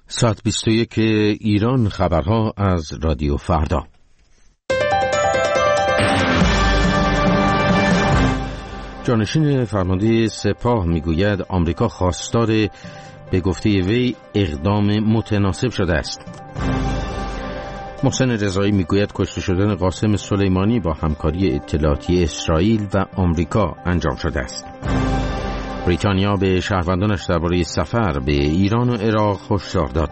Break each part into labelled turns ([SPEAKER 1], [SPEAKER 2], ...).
[SPEAKER 1] ساعت 21 ایران، خبرها از رادیو فردا. جانشین فرمانده سپاه میگوید آمریکا خواستار به گفته وی اقدام متناسب شده است. محسن رضایی میگوید کشته شدن قاسم سلیمانی با همکاری اطلاعاتی اسرائیل و آمریکا انجام شده است. بریتانیا به شهروندانش درباره سفر به ایران و عراق هشدار داد.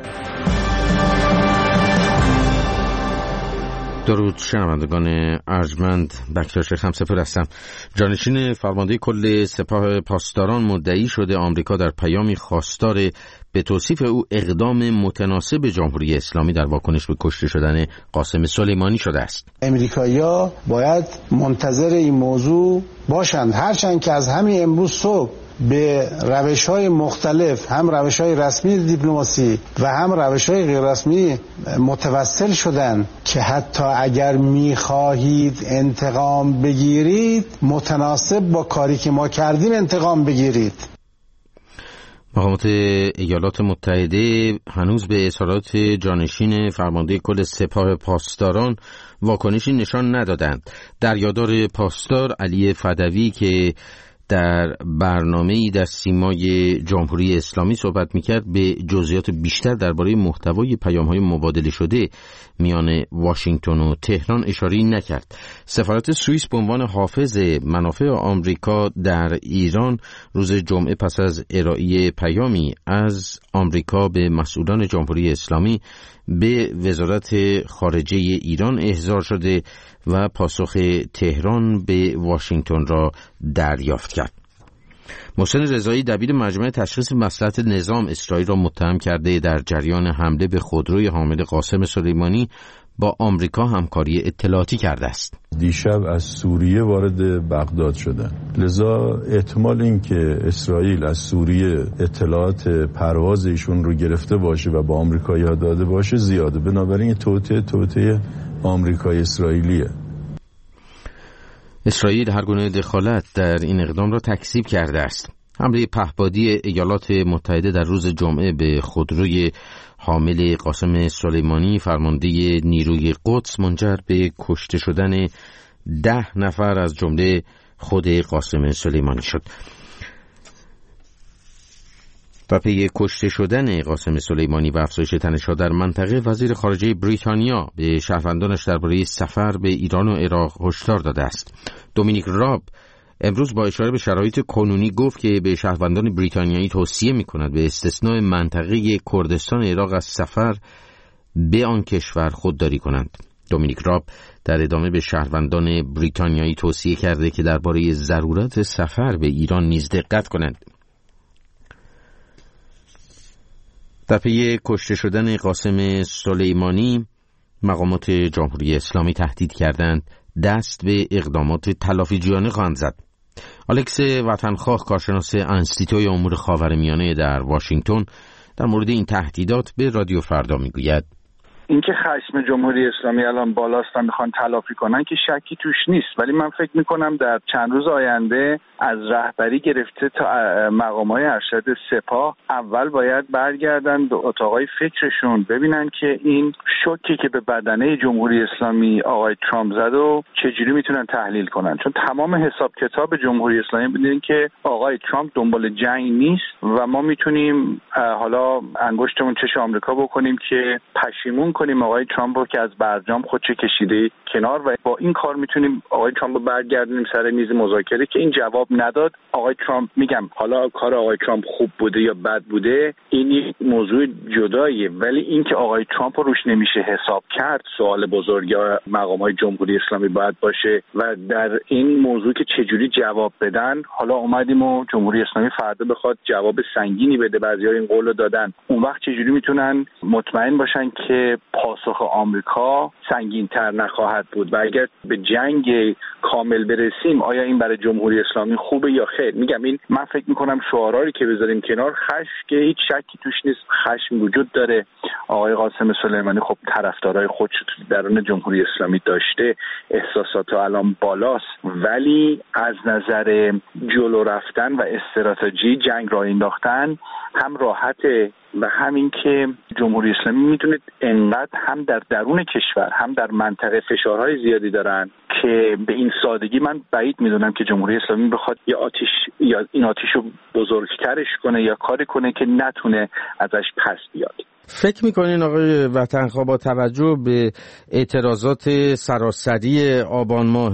[SPEAKER 1] درود شنوندگان ارجمند، بکتر شیخ همسفر هستم. جانشین فرمانده کل سپاه پاسداران مدعی شده آمریکا در پیامی خواستار به توصیف او اقدام متناسب جمهوری اسلامی در واکنش به کشته شدن قاسم سلیمانی شده است.
[SPEAKER 2] امریکایی‌ها باید منتظر این موضوع باشند، هرچند که از همین امروز صبح به روش‌های مختلف، هم روش‌های رسمی دیپلماسی و هم روش‌های غیر رسمی متوسل شدن که حتی اگر می‌خواهید انتقام بگیرید متناسب با کاری که ما کردیم انتقام بگیرید.
[SPEAKER 1] مقامات ایالات متحده هنوز به اظهارات جانشین فرمانده کل سپاه پاسداران واکنشی نشان ندادند. دریادار پاسدار علی فدوی که در برنامه‌ای در سیمای جمهوری اسلامی صحبت می‌کرد به جزئیات بیشتر درباره محتوای پیام‌های مبادله شده میان واشنگتن و تهران اشاره‌ای نکرد. سفارت سوئیس به عنوان حافظ منافع آمریکا در ایران روز جمعه پس از ارائه پیامی از آمریکا به مسئولان جمهوری اسلامی به وزارت خارجه ایران احضار شده و پاسخ تهران به واشنگتن را دریافت کرد. محسن رضایی دبیر مجمع تشخیص مصلحت نظام اسرائیل را متهم کرده در جریان حمله به خودروی حامل قاسم سلیمانی با آمریکا همکاری اطلاعاتی کرده است.
[SPEAKER 3] دیشب از سوریه وارد بغداد شدن، لذا احتمال این که اسرائیل از سوریه اطلاعات پرواز ایشون رو گرفته باشه و با آمریکایی‌ها داده باشه زیاده. بنابراین توطئه آمریکای اسرائیلیه.
[SPEAKER 1] اسرائیل هر گونه دخالت در این اقدام را تکذیب کرده است. حمله پهپادی ایالات متحده در روز جمعه به خودروی حامل قاسم سلیمانی فرمانده نیروی قدس منجر به کشته شدن 10 نفر از جمله خود قاسم سلیمانی شد. و پی کشته شدن قاسم سلیمانی و افزایش تنش‌ها در منطقه، وزیر خارجه بریتانیا به شهروندانش درباره سفر به ایران و عراق هشدار داده است. دومینیک راب امروز با اشاره به شرایط کنونی گفت که به شهروندان بریتانیایی توصیه می‌کند به استثناء منطقه کردستان عراق از سفر به آن کشور خودداری کنند. دومینیک راب در ادامه به شهروندان بریتانیایی توصیه کرده که درباره ضرورت سفر به ایران نیز دقت کنند. در پی کشته شدن قاسم سلیمانی، مقامات جمهوری اسلامی تهدید کردند دست به اقدامات تلافی‌جویانه خواهند زد. آلکس وطنخواه، کارشناس انستیتوی امور خاورمیانه در واشنگتن، در مورد این تهدیدات به رادیو فردا میگوید
[SPEAKER 4] اینکه خشم جمهوری اسلامی الان بالاست و میخوان تلافی کنن که شکی توش نیست، ولی من فکر میکنم در چند روز آینده از رهبری گرفته تا مقامات ارشد سپاه اول باید برگردن به اتاقای فکرشون، ببینن که این شوکی که به بدنه جمهوری اسلامی آقای ترامپ زد و چجوری میتونن تحلیل کنن. چون تمام حساب کتاب جمهوری اسلامی بدونین که آقای ترامپ دنبال جنگ نیست و ما میتونیم حالا انگشتمون چش آمریکا بکنیم که پشیمون کنیم آقای ترامپ رو که از برجام خودش کشیده کنار و با این کار میتونیم آقای ترامپ رو برگردونیم سر میز مذاکره که این جواب نداد. آقای ترامپ، میگم حالا کار آقای ترامپ خوب بوده یا بد بوده این یک موضوع جداییه، ولی این که آقای ترامپ رو روش نمیشه حساب کرد سوال بزرگ یا مقامات جمهوری اسلامی باید باشه و در این موضوع که چجوری جواب بدن. حالا اومدیم و جمهوری اسلامی فردا بخواد جواب سنگینی بده، بعضی‌ها این قول رو دادن، اون وقت چجوری میتونن مطمئن باشن که پاسخ آمریکا سنگین‌تر نخواهد بود و اگر به جنگ کامل برسیم آیا این برای جمهوری اسلامی خوبه یا خیر؟ میگم این من فکر میکنم شعارهایی که بذاریم کنار، خشم که هیچ شکی توش نیست، خشم وجود داره. آقای قاسم سلیمانی خب طرفدارای خودش درون جمهوری اسلامی داشته، احساسات الان بالاست، ولی از نظر جلو رفتن و استراتژی جنگ را انداختن هم راحت و همین که جمهوری اسلامی میتونه انقدر هم در درون کشور هم در منطقه فشارهای زیادی دارن که به این سادگی من بعید میدونم که جمهوری اسلامی بخواد یا این آتیش رو بزرگترش کنه یا کاری کنه که نتونه ازش پس بیاد.
[SPEAKER 1] فکر میکنین آقای وطنخواه با توجه به اعتراضات سراسری آبان ماه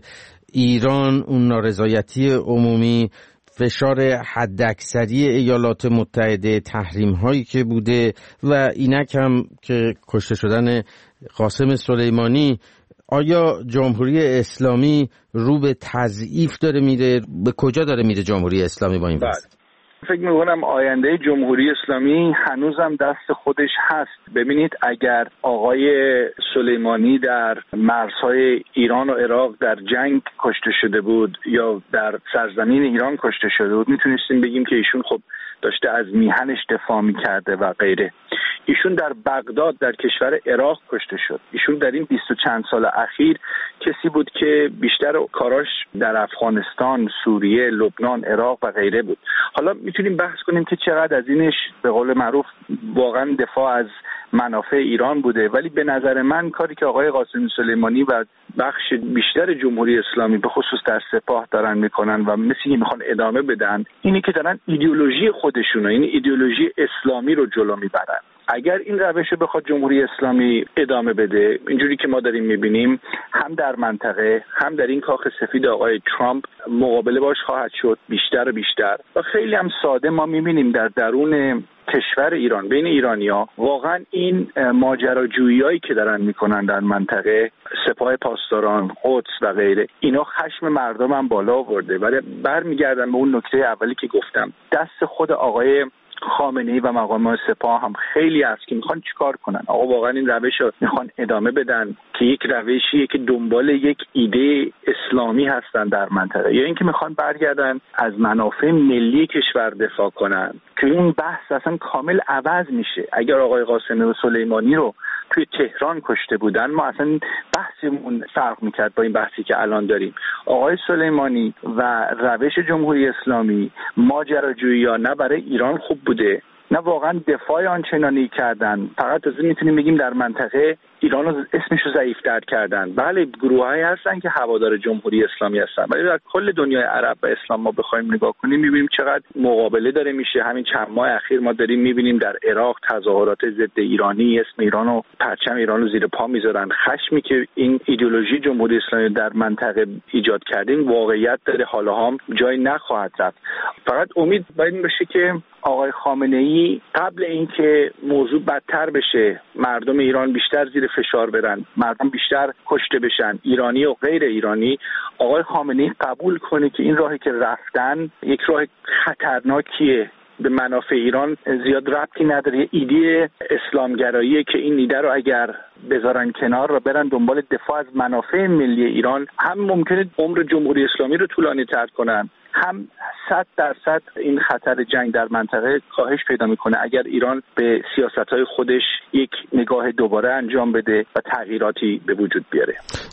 [SPEAKER 1] ایران، اون نارضایتی عمومی، فشار حداکثری ایالات متحده، تحریم هایی که بوده و اینک هم که کشته شدن قاسم سلیمانی، آیا جمهوری اسلامی رو به تضعیف داره میره؟ به کجا داره میره جمهوری اسلامی با این وضع؟
[SPEAKER 4] فکر میکنم آینده جمهوری اسلامی هنوزم دست خودش هست. ببینید اگر آقای سلیمانی در مرزهای ایران و عراق در جنگ کشته شده بود یا در سرزمین ایران کشته شده بود، میتونستیم بگیم که ایشون خب داشته از میهنش دفاع میکرده و غیره. ایشون در بغداد در کشور عراق کشته شد. ایشون در این 20 و چند سال اخیر کسی بود که بیشتر کاراش در افغانستان، سوریه، لبنان، عراق و غیره بود. حالا میتونیم بحث کنیم که چقدر از اینش به قول معروف واقعا دفاع از منافع ایران بوده، ولی به نظر من کاری که آقای قاسم سلیمانی و بخش بیشتر جمهوری اسلامی به خصوص در سپاه دارن میکنن و مثل اینکه میخوان ادامه بدن، اینی که دارن ایدئولوژی خودشونو، این ایدئولوژی اسلامی رو جلو میبرن. اگر این روش رو بخواد جمهوری اسلامی ادامه بده، اینجوری که ما داریم میبینیم، هم در منطقه هم در این کاخ سفید آقای ترامپ مقابله باش خواهد شد بیشتر و بیشتر. و خیلی هم ساده ما میبینیم در درون کشور ایران بین ایرانی‌ها واقعا این ماجراجویی‌هایی که دارن میکنن در منطقه، سپاه پاسداران، قدس و غیره، اینا خشم مردم هم بالا آورده. ولی برمیگردم به اون نکته اولی که گفتم، دست خود آقای خامنه‌ای و مقامات سپاه هم خیلی هست که میخوان چیکار کنن. آقا واقعا این روش رو میخوان ادامه بدن که یک روشیه که دنبال یک ایده اسلامی هستن در منطقه، یا اینکه میخوان برگردن از منافع ملی کشور دفاع کنن که این بحث اصلا کامل عوض میشه. اگر آقای قاسم سلیمانی رو توی تهران کشته بودن، ما اصلا بحثمون فرق میکرد با این بحثی که الان داریم. آقای سلیمانی و روش جمهوری اسلامی ماجراجویی یا نه برای ایران خوب بوده، نه واقعا دفاع آنچنانی کردن. فقط از این میتونیم بگیم در منطقه ایران رو اسمش رو ضعیف‌تر کردن. بله گروهایی هستن که هوادار جمهوری اسلامی هستن، ولی در کل دنیای عرب و اسلام ما بخوایم نگاه کنیم میبینیم چقدر مقابله داره میشه. همین چند ماه اخیر ما داریم میبینیم در عراق تظاهرات ضد ایرانی، اسم ایران و پرچم ایران رو زیر پا میذارن. خشمی که این ایدئولوژی جمهوری اسلامی در منطقه ایجاد کرده این واقعیت داره، حالا هم جای نخواهد رفت. فقط امید باید باشه که آقای خامنه‌ای قبل اینکه موضوع بدتر بشه، مردم ایران بیشتر زیر فشار برن، مردم بیشتر کشته بشن، ایرانی و غیر ایرانی، آقای خامنه‌ای قبول کنه که این راهی که رفتن یک راه خطرناکیه، به منافع ایران زیاد ربطی نداره، ایده اسلامگراییه که این ایده رو اگر بذارن کنار و برن دنبال دفاع از منافع ملی ایران، هم ممکنه عمر جمهوری اسلامی رو طولانی تر کنن، هم 100% این خطر جنگ در منطقه کاهش پیدا میکنه اگر ایران به سیاست‌های خودش یک نگاه دوباره انجام بده و تغییراتی به وجود بیاره.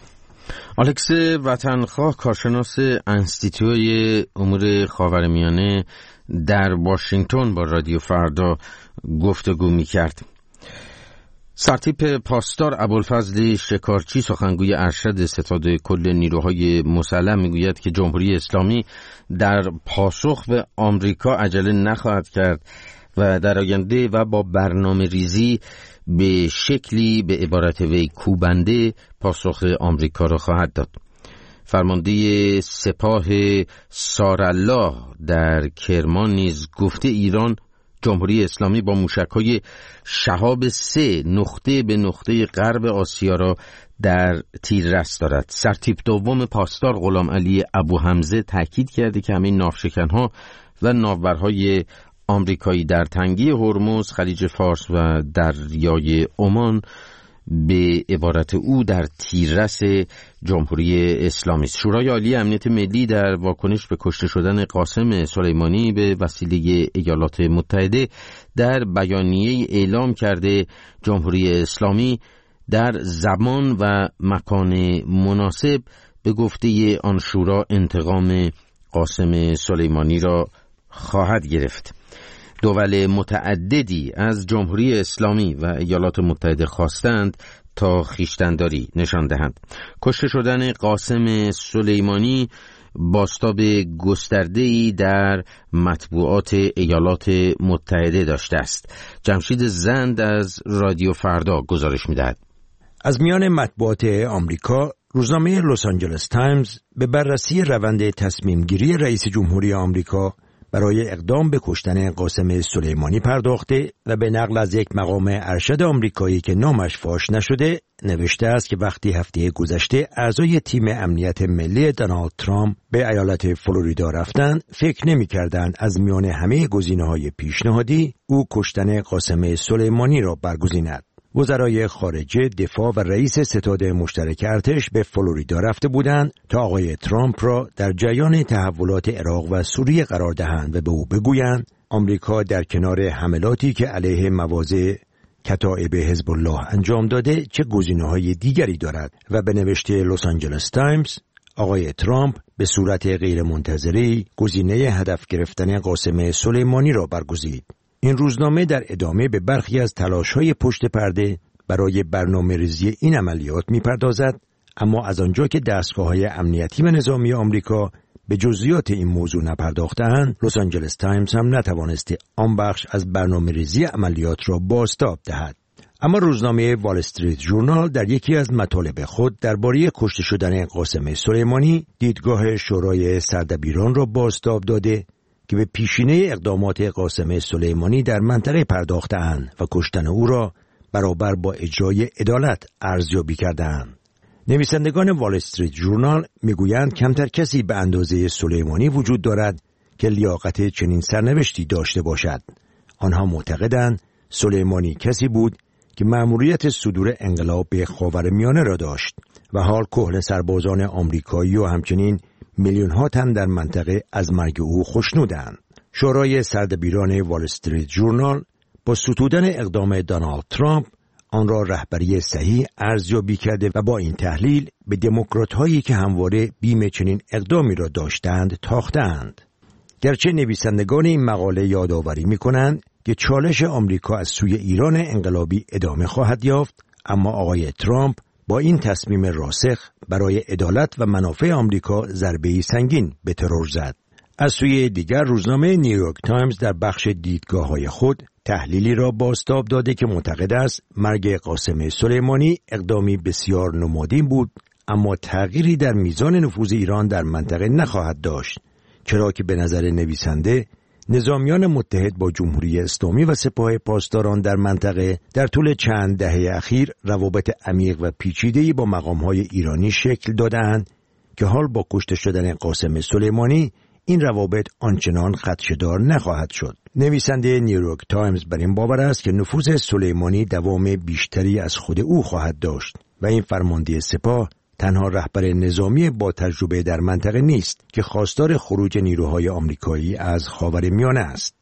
[SPEAKER 1] الکس وطنخواه، کارشناس انستیتوی امور خاورمیانه در واشنگتن، با رادیو فردا گفتگو می‌کرد. سرتیپ پاسدار ابوالفضل شکارچی، سخنگوی ارشد ستاد کل نیروهای مسلح، میگوید که جمهوری اسلامی در پاسخ به آمریکا عجله نخواهد کرد و در آینده و با برنامه ریزی به شکلی به عبارت وی کوبنده پاسخ آمریکا را خواهد داد. فرمانده سپاه سارالله در کرمان نیز گفته ایران جمهوری اسلامی با موشک‌های شهاب 3 نقطه به نقطه غرب آسیا را در تیررس دارد. سرتیپ دوم پاسدار غلام علی ابوحمزه تاکید کرده که همین ناوشکن‌ها و ناورهای آمریکایی در تنگی هرمز، خلیج فارس و دریای عمان به عبارت او در تیررس جمهوری اسلامی است. شورای عالی امنیت ملی در واکنش به کشته شدن قاسم سلیمانی به وسیله ایالات متحده در بیانیه اعلام کرده جمهوری اسلامی در زمان و مکان مناسب به گفته آن شورا انتقام قاسم سلیمانی را خواهد گرفت. دول متعددی از جمهوری اسلامی و ایالات متحده خواستند تا خویشتن‌داری نشان دهند. کشته شدن قاسم سلیمانی بازتاب گسترده‌ای در مطبوعات ایالات متحده داشته است. جمشید زند از رادیو فردا گزارش می‌دهد.
[SPEAKER 5] از میان مطبوعات آمریکا، روزنامه لس آنجلس تایمز به بررسی روند تصمیم گیری رئیس جمهوری آمریکا برای اقدام به کشتن قاسم سلیمانی پرداخته و به نقل از یک مقام ارشد آمریکایی که نامش فاش نشده نوشته است که وقتی هفته گذشته اعضای تیم امنیت ملی دونالد ترامپ به ایالت فلوریدا رفتند، فکر نمی‌کردند از میان همه گزینه‌های پیشنهادی او کشتن قاسم سلیمانی را برگزیند. وزرای خارجه، دفاع و رئیس ستاد مشترک ارتش به فلوریدا رفته بودند تا آقای ترامپ را در جریان تحولات عراق و سوریه قرار دهند و به او بگویند آمریکا در کنار حملاتی که علیه مواضع کتائب حزب الله انجام داده چه گزینه‌های دیگری دارد و به نوشته لس آنجلس تایمز آقای ترامپ به صورت غیرمنتظره‌ای گزینه هدف گرفتن قاسم سلیمانی را برگزید. این روزنامه در ادامه به برخی از تلاش‌های پشت پرده برای برنامه‌ریزی این عملیات می‌پردازد، اما از آنجا که دستگاه‌های امنیتی و نظامی آمریکا به جزئیات این موضوع نپرداختند، لس آنجلس تایمز هم نتوانسته آن بخش از برنامه‌ریزی عملیات را بازتاب دهد. اما روزنامه وال استریت ژورنال در یکی از مطالب خود درباره کشته شدن قاسم سلیمانی دیدگاه شورای سردبیران را بازتاب داده که به پیشینه اقدامات قاسم سلیمانی در منطقه پرداخته‌اند و کشتن او را برابر با اجرای عدالت ارزیابی کرده‌اند. نویسندگان وال استریت ژورنال میگویند کمتر کسی به اندازه سلیمانی وجود دارد که لیاقت چنین سرنوشتی داشته باشد. آنها معتقدند سلیمانی کسی بود که مأموریت صدور انقلاب به خاورمیانه را داشت و حال کهنه سربازان آمریکایی و همچنین میلیون‌ها تن در منطقه از مرگ او خوشنودند. شورای سردبیران وال استریت ژورنال با ستودن اقدام دونالد ترامپ آن را رهبری صحیح ارزیابی کرده و با این تحلیل به دموکرات‌هایی که همواره بیم چنین اقدامی را داشتند تاختند. گرچه نویسندگان این مقاله یادآوری می‌کنند که چالش آمریکا از سوی ایران انقلابی ادامه خواهد یافت، اما آقای ترامپ با این تصمیم راسخ برای عدالت و منافع آمریکا ضربه‌ای سنگین به ترور زد. از سوی دیگر روزنامه نیویورک تایمز در بخش دیدگاه‌های خود تحلیلی را بازتاب داده که معتقد است مرگ قاسم سلیمانی اقدامی بسیار نمادین بود، اما تغییری در میزان نفوذ ایران در منطقه نخواهد داشت، چرا که به نظر نویسنده نظامیان متحد با جمهوری اسلامی و سپاه پاسداران در منطقه در طول چند دهه اخیر روابط عمیق و پیچیده‌ای با مقام‌های ایرانی شکل داده‌اند که حال با کشته شدن قاسم سلیمانی این روابط آنچنان خدشه‌دار نخواهد شد. نویسنده نیویورک تایمز بر این باور است که نفوذ سلیمانی دوام بیشتری از خود او خواهد داشت و این فرمانده سپاه تنها رهبر نظامی با تجربه در منطقه نیست که خواستار خروج نیروهای آمریکایی از خاورمیانه است.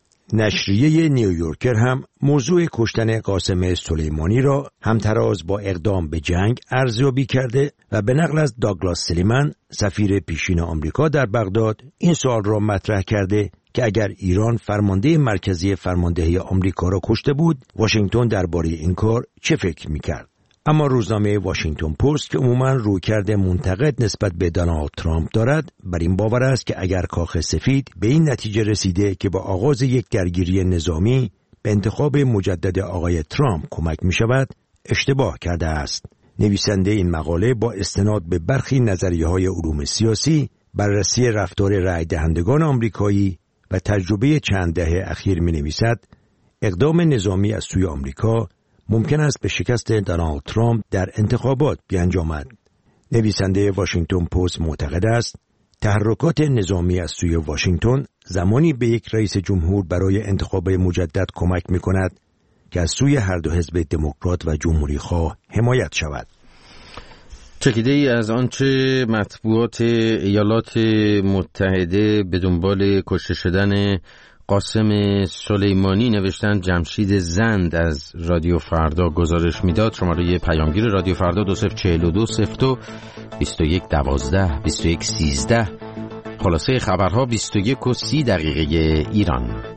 [SPEAKER 5] نشریه نیویورکر هم موضوع کشتن قاسم سلیمانی را همتراز با اقدام به جنگ ارزیابی کرده و به نقل از داگلاس سلیمن، سفیر پیشین آمریکا در بغداد، این سوال را مطرح کرده که اگر ایران فرمانده مرکزی فرماندهی آمریکا را کشته بود، واشنگتن درباره این کار چه فکر می‌کرد؟ اما روزنامه واشنگتن پست که عموماً رویکرد منتقد نسبت به دونالد ترامپ دارد، بر این باور است که اگر کاخ سفید به این نتیجه رسیده که با آغاز یک درگیری نظامی به انتخاب مجدد آقای ترامپ کمک می شود، اشتباه کرده است. نویسنده این مقاله با استناد به برخی نظریه‌های علوم سیاسی، بررسی رفتار رای دهندگان آمریکایی و تجربه چند دهه اخیر می نویسد اقدام نظامی از سوی آمریکا ممکن است به شکست دونالد ترامپ در انتخابات بیانجامد. نویسنده واشنگتن پست معتقد است تحرکات نظامی از سوی واشنگتن زمانی به یک رئیس جمهور برای انتخاب مجدد کمک می کند که از سوی هر دو حزب دموکرات و جمهوری خواه حمایت شود.
[SPEAKER 1] چکیده ای از آنچه مطبوعات ایالات متحده به دنبال کشته شدن قاسم سلیمانی نوشتن جمشید زند از رادیو فردا گزارش میداد. شماره پیامگیر رادیو فردا 2042 02 21 12 21 13. خلاصه خبرها 21:30 ایران.